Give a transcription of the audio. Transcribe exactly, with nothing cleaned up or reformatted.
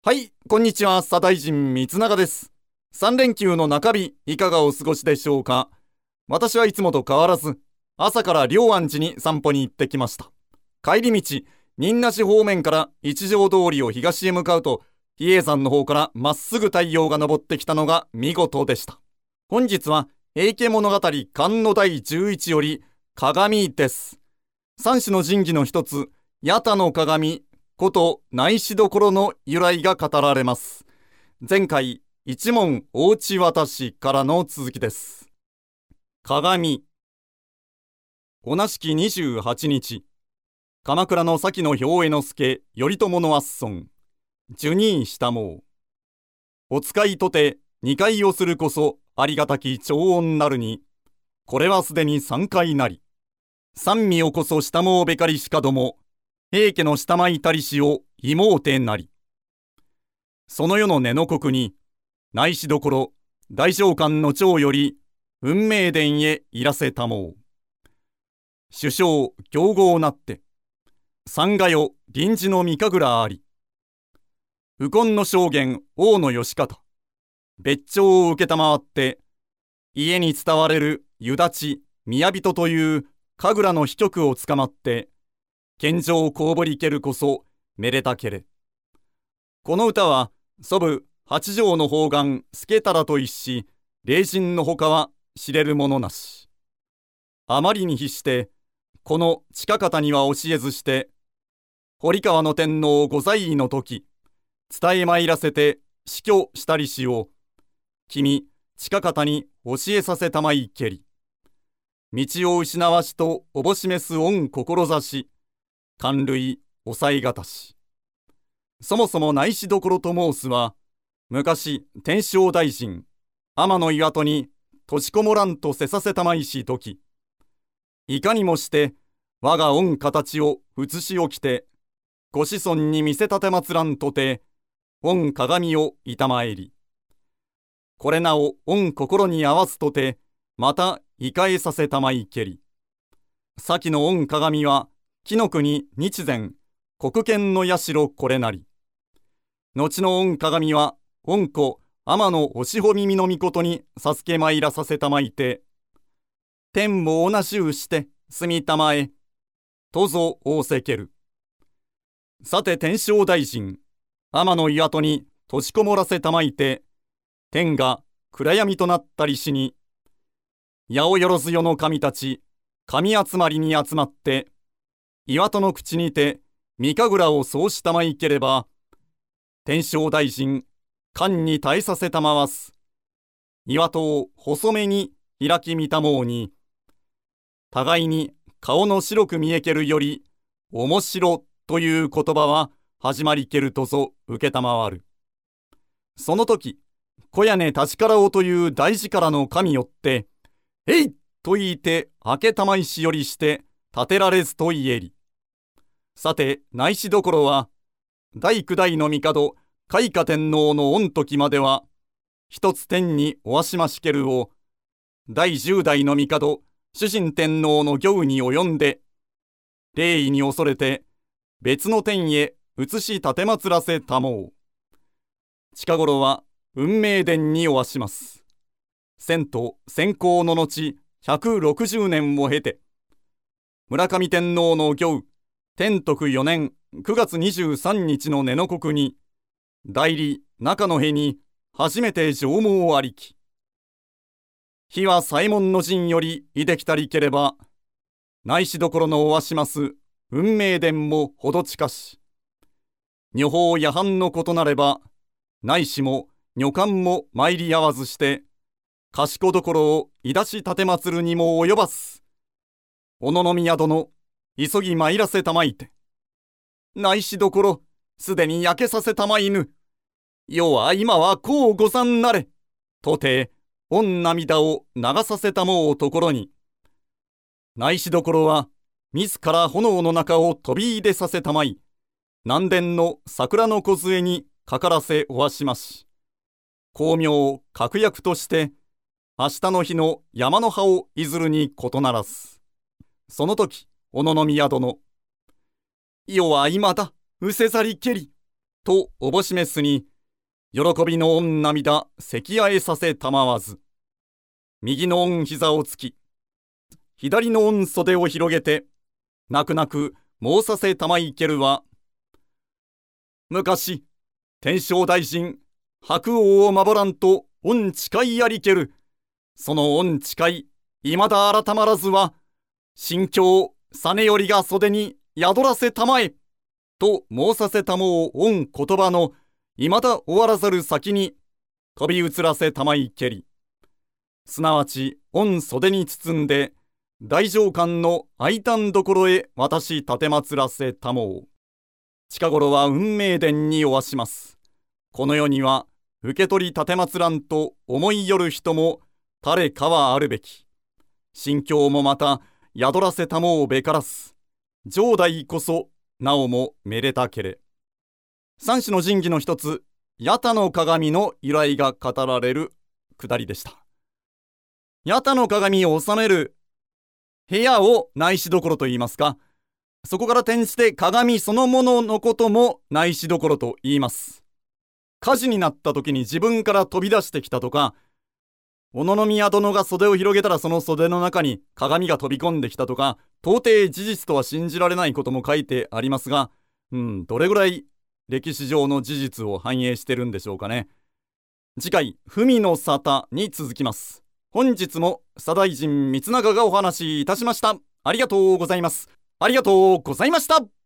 はい、こんにちは、左大臣三永です。さん連休の中日、いかがお過ごしでしょうか。私はいつもと変わらず、朝から龍安寺に散歩に行ってきました。帰り道、仁和寺方面から一条通りを東へ向かうと、比叡山の方からまっすぐ太陽が昇ってきたのが見事でした。本日は、平家物語巻のだいじゅういちより、鏡です。三種の神器の一つ、八田の鏡、こと内しどころの由来が語られます。前回一問おうち渡しからの続きです。鏡。同じきにじゅうはちにち、鎌倉の先の兵衛之助頼朝の圧損、受任したもう。お使いとて二回をするこそありがたき長恩なるに、これはすでに三回なり。三味をこそしたもうべかりしかども、平家の下舞いたりしを妹なり。その世の根の国に、内しどころ大将官の長より運命殿へいらせたもう。首相強豪なって、三がよ臨時の三神楽あり。右近の証言王の義方、別帳を受けたまわって、家に伝われる湯立ち宮人という神楽の秘曲をつかまって、献上こうぼりけるこそめでたけれ。この歌は祖父八条の方眼助太郎と一し、霊人のほかは知れるものなし。あまりに必してこの近方には教えずして、堀川の天皇ご在位の時伝え参らせて死去したりしを、君近方に教えさせたまいけり。道を失わしとおぼしめす恩志、官類抑えがたし。そもそも内しどころと申すは、昔天正大臣天の岩戸に閉じこもらんとせさせたまいしとき、いかにもして我が恩形を移しおきて、ご子孫に見せたてまつらんとて、御鏡をいたまえり。これなお御心に合わすとて、またいかえさせたまいけり。先の御鏡は、紀の国日前、国権の社これなり。後の御鏡は、御子天のおしほ耳の御に授け参らさせたまいて、天も同じうして住みたまえ、とぞ仰せける。さて天正大臣、天の岩戸に閉じこもらせたまいて、天が暗闇となったりしに、八百万世の神たち、神集まりに集まって、岩戸の口にて、三神楽をそうしたまいければ、天正大臣、官に耐えさせたまわす。岩戸を細めに開き見たもうに、互いに顔の白く見えけるより、面白という言葉は始まりけるとぞ受けたまわる。その時、小屋根立からおという大事からの神よって、えいと言いて明けたまいしよりして立てられずと言えり。さて内しどころは、第九代の帝開化天皇の御時までは、一つ天におわしましけるを、第十代の帝主人天皇の御右に及んで、霊異に恐れて別の天へ移し立てまつらせたもう。近頃は運命殿におわします。遷都遷行の後ひゃくろくじゅうねんを経て、村上天皇の御右天徳よねんくがつにじゅうさんにちの根の国に、代理中の辺に初めて上毛ありき。日は左衛門の陣よりいできたりければ、内しどころのおわします運命殿もほど近し、女法夜半のことなれば、内しも女官も参り合わずして、賢どころをいだし立てまつるにも及ばす。小野宮殿、急ぎ参らせたまいて。内しどころ、すでに焼けさせたまいぬ。世は今はこうござんなれ。とて、御涙を流させたもうところに、内しどころは、自ら炎の中を飛び入れさせたまい、南殿の桜の梢にかからせおわしまし、光明確約として、明日の日の山の葉をいずるに異ならず。その時、小野宮殿、世は今だ、うせざりけり。 とおぼしめすに、喜びの御涙関あえさせたまわず。右の御膝をつき、左の御袖を広げて、泣く泣く申させたまいけるは、昔、天正大臣、白王を守らんと御誓いありける。その御誓い、いまだ改まらずは、心境、実よりが袖に宿らせたまえ。と申させたもう御言葉の、いまだ終わらざる先に、飛び移らせたまいけり。すなわち、御袖に包んで、大上官の哀嘆どころへ私立てまつらせたもう。近頃は運命伝におわします。この世には、受け取り立てまつらんと思いよる人も、誰かはあるべき。心境もまた、宿らせたもうべからす。上代こそ、なおもめでたけれ。三種の神器の一つ、八田の鏡の由来が語られるくだりでした。八田の鏡を収める部屋を内視所と言いますか、そこから転じて鏡そのもののことも内視所と言います。火事になった時に自分から飛び出してきたとか、小野宮殿が袖を広げたらその袖の中に鏡が飛び込んできたとか、到底事実とは信じられないことも書いてありますが、うん、どれぐらい歴史上の事実を反映してるんでしょうかね。次回、文の沙汰に続きます。本日も左大臣光長がお話しいたしました。ありがとうございます。ありがとうございました。